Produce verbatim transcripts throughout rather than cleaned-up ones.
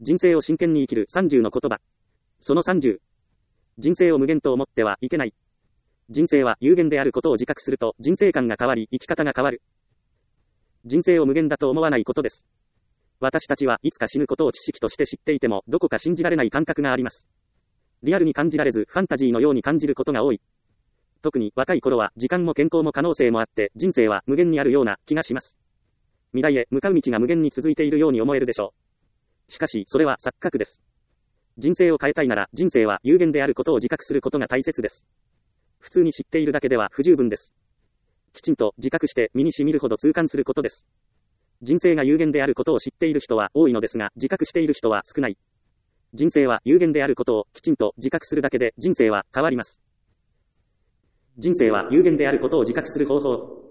人生を真剣に生きるさんじゅうの言葉。そのさんじゅう。人生を無限と思ってはいけない。人生は有限であることを自覚すると人生観が変わり生き方が変わる。人生を無限だと思わないことです。私たちはいつか死ぬことを知識として知っていてもどこか信じられない感覚があります。リアルに感じられずファンタジーのように感じることが多い。特に若い頃は時間も健康も可能性もあって人生は無限にあるような気がします。未来へ向かう道が無限に続いているように思えるでしょう。しかしそれは錯覚です。人生を変えたいなら人生は有限であることを自覚することが大切です。普通に知っているだけでは不十分です。きちんと自覚して身に染みるほど痛感することです。人生が有限であることを知っている人は多いのですが自覚している人は少ない。人生は有限であることをきちんと自覚するだけで人生は変わります。人生は有限であることを自覚する方法。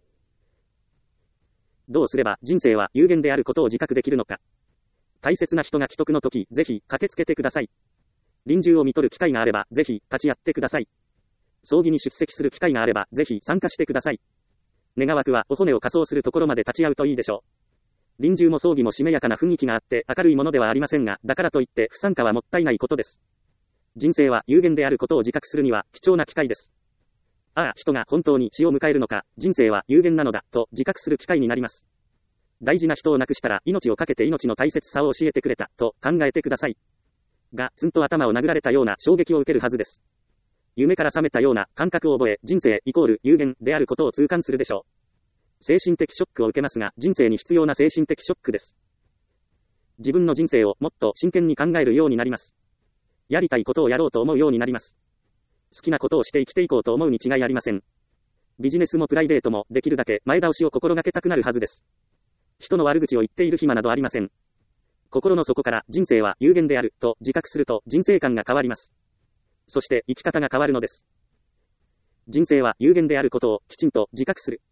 どうすれば人生は有限であることを自覚できるのか。大切な人が危篤の時、ぜひ駆けつけてください。臨終を見取る機会があれば、ぜひ立ち会ってください。葬儀に出席する機会があれば、ぜひ参加してください。願わくはお骨を火葬するところまで立ち会うといいでしょう。臨終も葬儀もしめやかな雰囲気があって明るいものではありませんが、だからといって不参加はもったいないことです。人生は有限であることを自覚するには貴重な機会です。ああ、人が本当に死を迎えるのか、人生は有限なのだ、と自覚する機会になります。大事な人を亡くしたら命を懸けて命の大切さを教えてくれた、と考えてください。が、つんと頭を殴られたような衝撃を受けるはずです。夢から覚めたような感覚を覚え、人生イコール有限であることを痛感するでしょう。精神的ショックを受けますが、人生に必要な精神的ショックです。自分の人生をもっと真剣に考えるようになります。やりたいことをやろうと思うようになります。好きなことをして生きていこうと思うに違いありません。ビジネスもプライベートもできるだけ前倒しを心がけたくなるはずです。人の悪口を言っている暇などありません。心の底から人生は有限であると自覚すると人生観が変わります。そして生き方が変わるのです。人生は有限であることをきちんと自覚する。